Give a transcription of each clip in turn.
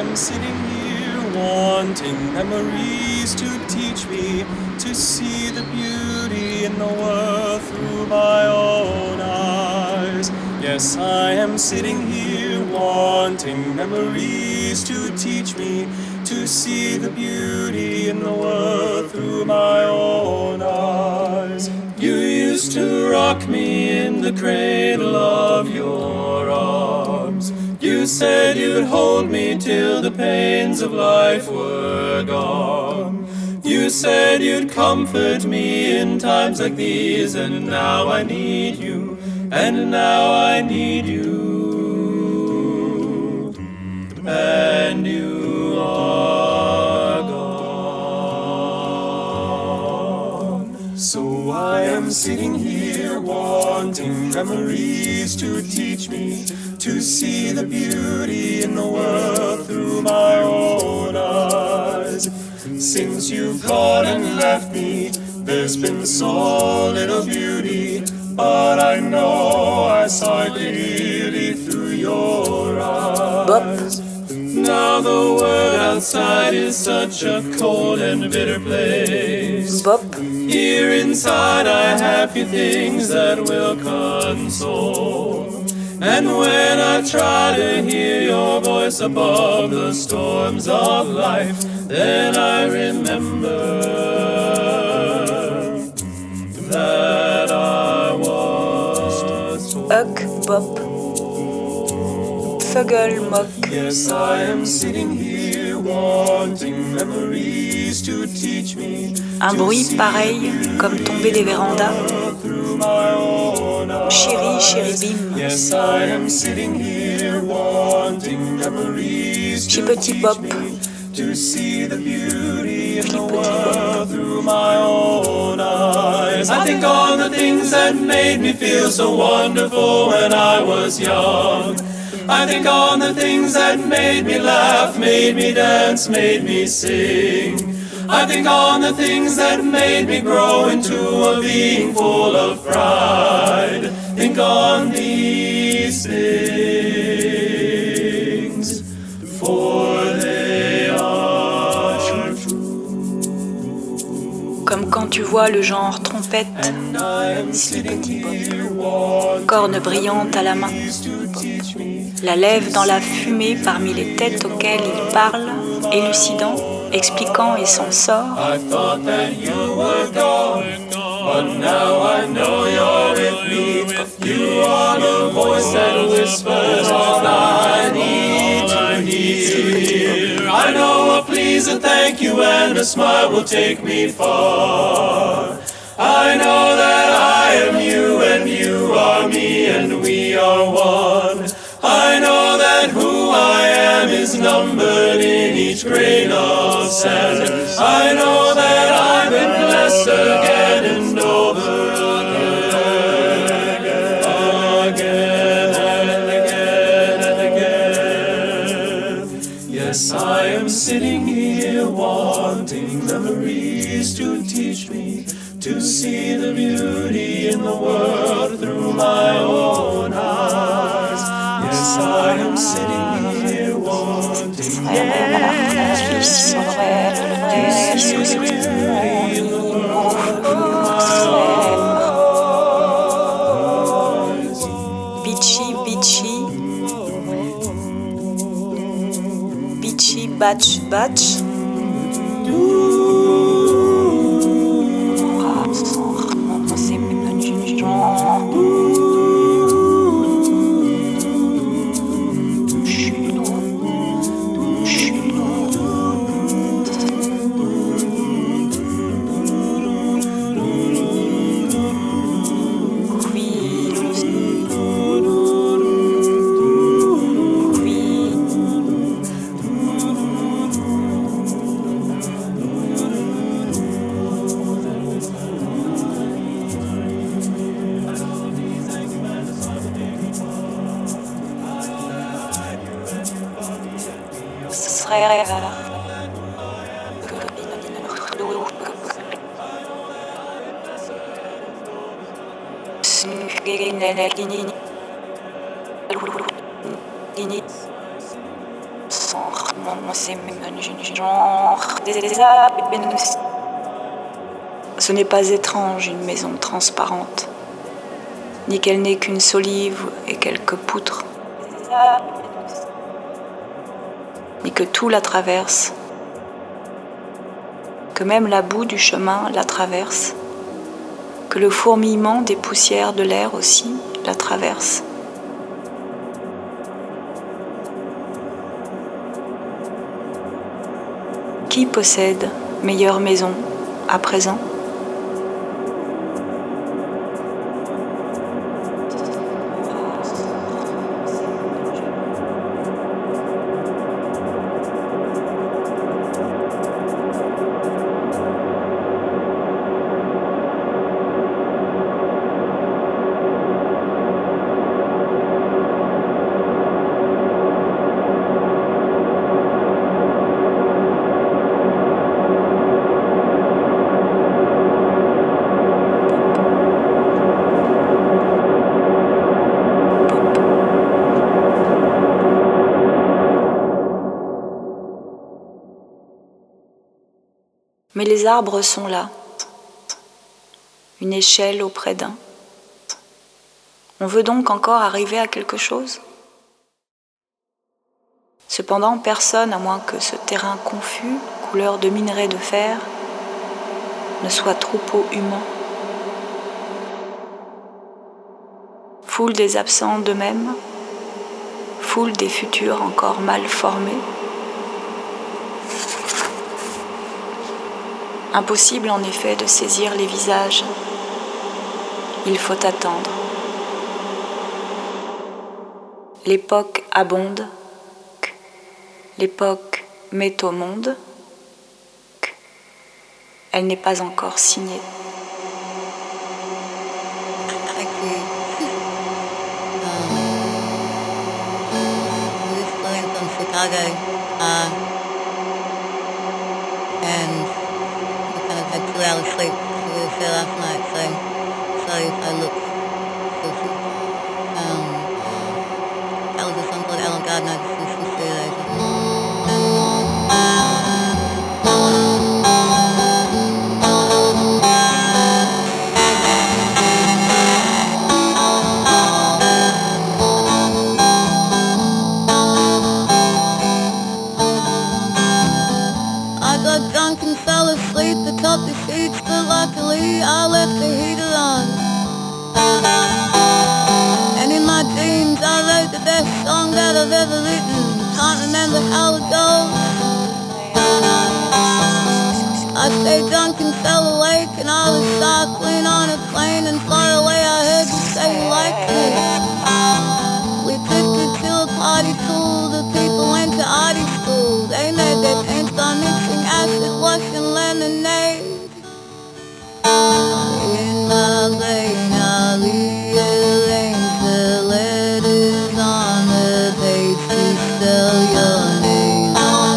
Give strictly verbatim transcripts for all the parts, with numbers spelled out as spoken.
am sitting here wanting memories to teach me to see the beauty in the world through my own eyes. Yes, I am sitting here wanting memories to teach me to see the beauty in the world through my own eyes. You used to rock me in the cradle of your arms. You said you'd hold me till the pains of life were gone. You said you'd comfort me in times like these, and now I need you, and now I need you, and you are gone. So I am sitting here wanting memories to teach me to see the beauty in the world through my own eyes. Since you've gone and left me, there's been so little beauty, but I know I saw it clearly through your eyes. Now the world outside is such a cold and bitter place. Bop. Here inside I have few things that will console. And when I try to hear your voice above the storms of life, then I remember that I was told. Ugg, bop. Fuggle, mock. Yes, I am sitting here wanting memories to teach me. Un bruit pareil, comme tomber des vérandas. Chéri, chéribim. Yes, I am sitting here wanting memories to Petit bop. to see the beauty in the world through my own eyes. I think on the things that made me feel so wonderful when I was young. I think on the things that made me laugh, made me dance, made me sing. I think on the things that made me grow into a being full of pride. Think on these things, for they are true. Comme quand tu vois le genre trompette, And I am sitting here wanting corne brillante à la main, to teach me. la lève dans la fumée parmi les têtes auxquelles il parle, élucidant, expliquant et s'en sort. I thought that you were gone, but now I know you're with me. You are the voice that whispers all I need to hear. I know a please, a thank you, and a smile will take me far. I know that I am you, and you are me, and we are one. I know that who I am is numbered in each grain of sand. I know that I've been blessed again and over again, again and again and again. Yes, I am sitting here wanting memories to teach me to see the beauty in the world through my own eyes. Yes, I am sitting here wanting to see the beauty in the world through my own eyes. Bitchy, bitchy. Bitchy, batch, batch. Sans Ce n'est pas étrange une maison transparente, ni qu'elle n'est qu'une solive et quelques poutres, ni que tout la traverse, que même la boue du chemin la traverse, que le fourmillement des poussières de l'air aussi la traverse. Qui possède meilleure maison à présent ? Mais les arbres sont là, une échelle auprès d'un. On veut donc encore arriver à quelque chose ? Cependant, personne, à moins que ce terrain confus, couleur de minerai de fer, ne soit troupeau humain. Foule des absents d'eux-mêmes, foule des futurs encore mal formés. Impossible en effet de saisir les visages. Il faut attendre. L'époque abonde. L'époque met au monde. Elle n'est pas encore signée. Chicago, uh, and had two hours sleep, so we were there last night, so, so I looked, so, um, uh, that was a song called Alan Gardner, I just listened to those. Atop the sheets, but luckily I left the heater on. And in my dreams I wrote the best song that I've ever written. Can't remember how it goes. I stayed drunk and fell awake, and I was cycling on a plane, and far away I heard you say you liked me. We drifted to a party pool, the people went to arty school. They made their drinks by mixing acid wash and lemonade. In my brain I rearrange the letters on the page to spell your name.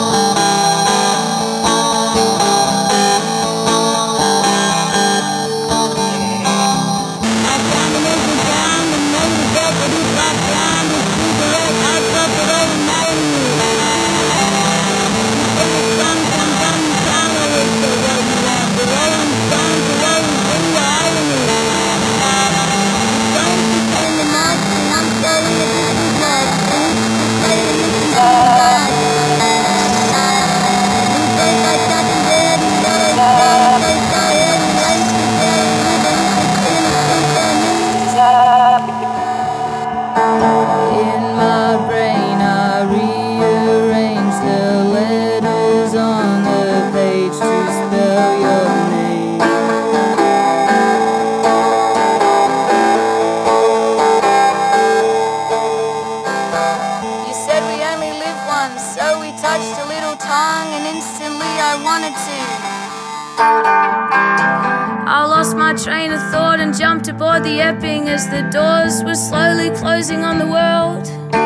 I found an empty jam and made a deck that he black down with cigarette. I dropped it over my knee. You say the sun comes on the tower, it's the rolling around the rolling stones, the rolling in the irony. Don't you turn the march and I'm starting a distant march, and it's the state of missing the God. You say I shot the dead and the other side, they saw it and life is dead, and then it's in a place I knew. In my brain I rearrange the letters on the page to spell your name. You said we only live once, so we touched a little tongue, and instantly I wanted to. I lost my train of thought and jumped aboard the Epping as the doors were slowly closing on the world.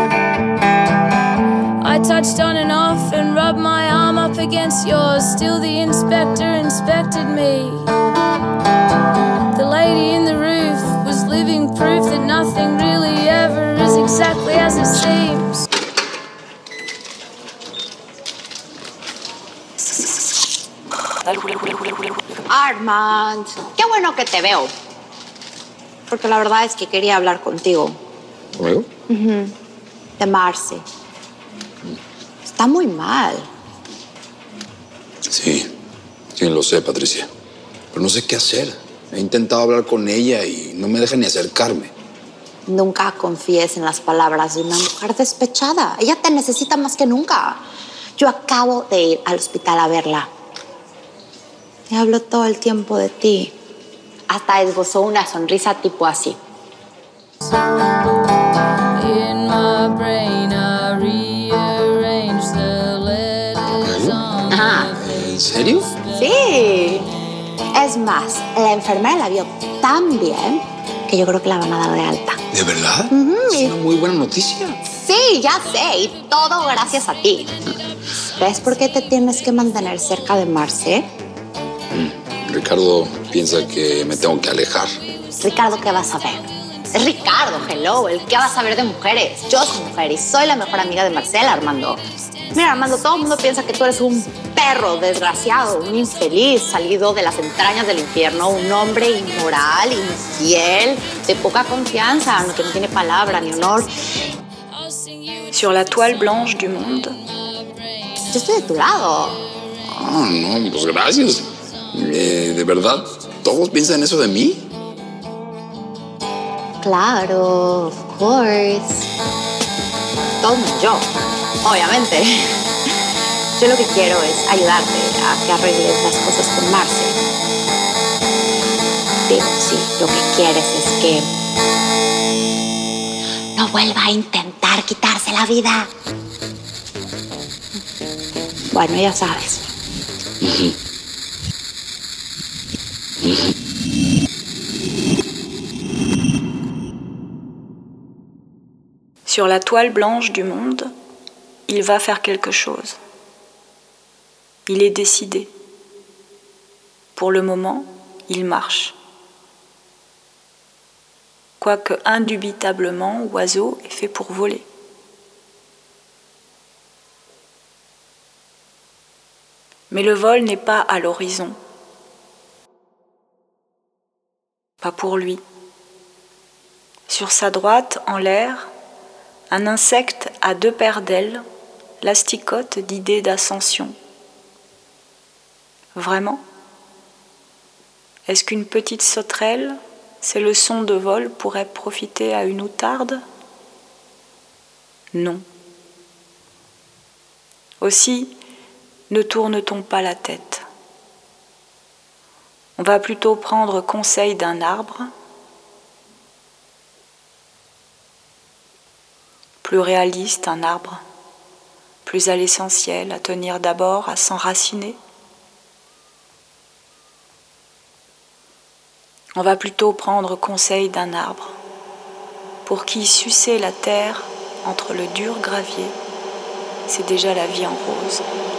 I touched on and off and rubbed my arm up against yours. Still the inspector inspected me. The lady in the roof was living proof that nothing really ever is exactly as it seems. Armand, qué bueno que te veo. Porque la verdad es que quería hablar contigo. ¿Conmigo? Uh-huh. De Marce. Está muy mal. Sí, sí, lo sé, Patricia. Pero no sé qué hacer. He intentado hablar con ella y no me deja ni acercarme. Nunca confíes en las palabras de una mujer despechada. Ella te necesita más que nunca. Yo acabo de ir al hospital a verla. Me habló todo el tiempo de ti. Hasta esbozó una sonrisa tipo así. In my brain, I rearrange the letters on Ajá. ¿En serio? Sí. Es más, la enfermera la vio tan bien que yo creo que la van a dar de alta. ¿De verdad? Uh-huh. Es una muy buena noticia. Sí, ya sé. Y todo gracias a ti. ¿Ves por qué te tienes que mantener cerca de Marce? Mm. Ricardo piensa que me tengo que alejar. Ricardo, ¿qué vas a ver? Es Ricardo, hello. ¿El qué vas a ver de mujeres? Yo soy mujer y soy la mejor amiga de Marcela, Armando. Mira, Armando, todo el mundo piensa que tú eres un perro desgraciado, un infeliz salido de las entrañas del infierno, un hombre inmoral, infiel, de poca confianza, que no tiene palabra ni honor. Sur la toile blanche du monde, Yo estoy de tu lado. Ah, no, pues gracias. Eh, ¿De verdad todos piensan eso de mí? Claro, of course. Todo menos yo, obviamente. Yo lo que quiero es ayudarte a que arregles las cosas con Marce. Digo, sí, lo que quieres es que no vuelva a intentar quitarse la vida. Bueno, ya sabes. Uh-huh. Uh-huh. sur la toile blanche du monde, il va faire quelque chose. Il est décidé. Pour le moment, il marche. Quoique indubitablement, oiseau est fait pour voler. Mais le vol n'est pas à l'horizon. Pas pour lui. Sur sa droite, en l'air, un insecte à deux paires d'ailes l'asticote d'idées d'ascension. Vraiment ? Est-ce qu'une petite sauterelle, ces leçons de vol pourraient profiter à une outarde ? Non. Aussi, ne tourne-t-on pas la tête ? On va plutôt prendre conseil d'un arbre, plus réaliste un arbre, plus à l'essentiel, à tenir d'abord, à s'enraciner. On va plutôt prendre conseil d'un arbre, pour qui sucer la terre entre le dur gravier, c'est déjà la vie en rose.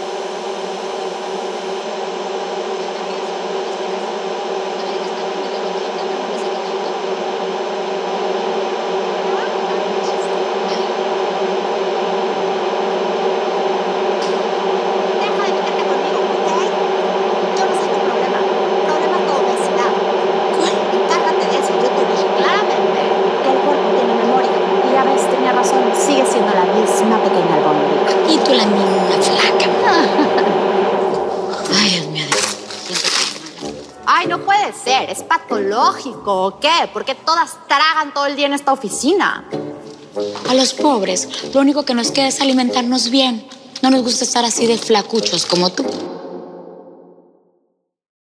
¿Es patológico o qué? ¿Por qué todas tragan todo el día en esta oficina? A los pobres, lo único que nos queda es alimentarnos bien. No nos gusta estar así de flacuchos como tú.